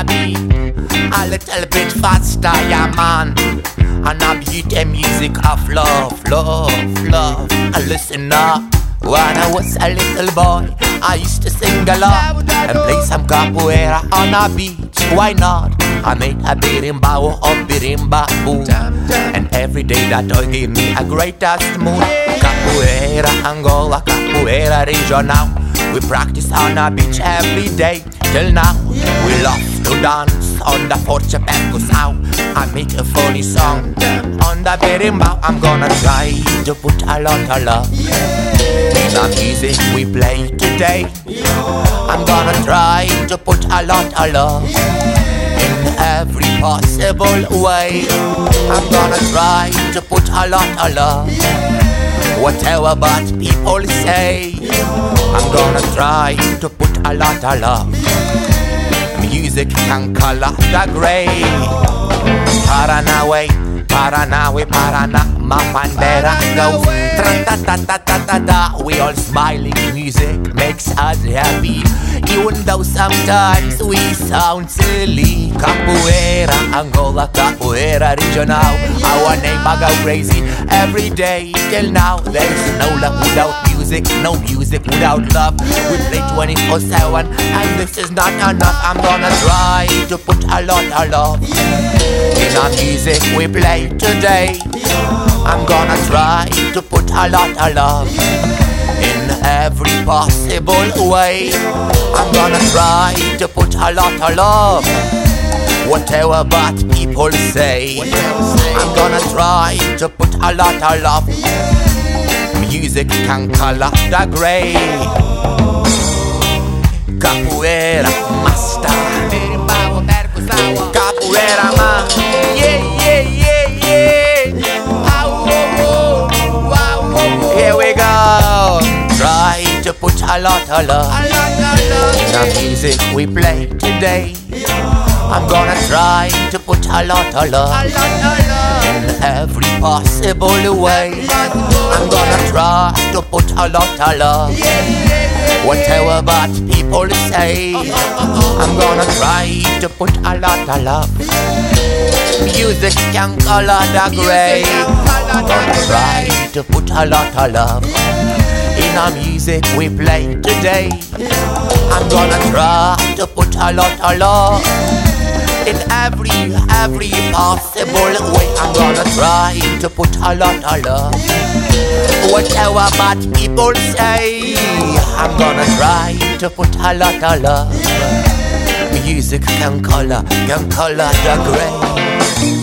beat a little bit faster, yeah man. And I beat the music of love, love, love. And listen up, when I was a little boy, I used to sing a lot and play some capoeira on a beach. Why not? I made a berimbau of berimba boo. And every day that toy gave me a greatest mood. Capoeira Angola, capoeira regional. We practice on a beach every day till now. We love to dance on the forte percussão. I make a funny song on the berimbau. I'm gonna try to put a lot of love in the music we play today. I'm gonna try to put a lot of love in every possible way. I'm gonna try to put a lot of love, whatever but people say. I'm gonna try to put a lot of love. Music can color the gray. Paranaway, Paranaway, Parana, my bandera goes tra-ta-ta-ta-ta-ta-ta. We all smiling, music makes us happy, even though sometimes we sound silly. Capoeira Angola, capoeira regional. Our name I go crazy every day till now. There's no love without music, no music without love. We play 24/7 and this is not enough. I'm gonna try to put a lot of love in our music we play today. I'm gonna try to put a lot of love in every possible way. I'm gonna try to put a lot of love, whatever but people say. I'm gonna try to put a lot of love. Music can color the gray. Capoeira master, capoeira man. Yeah, yeah, yeah, yeah. Here we go. Try to put a lot of love in the music we play today. I'm gonna try to put a lot of love in every possible way. I'm gonna try to put a lot of love, whatever but people say. I'm gonna try to put a lot of love. Music can color the gray. I'm gonna try to put a lot of love in our music we play today. I'm gonna try to put a lot of love in every possible way. I'm gonna try to put a lot of love, whatever but people say. I'm gonna try to put a lot of love. Music can color the gray.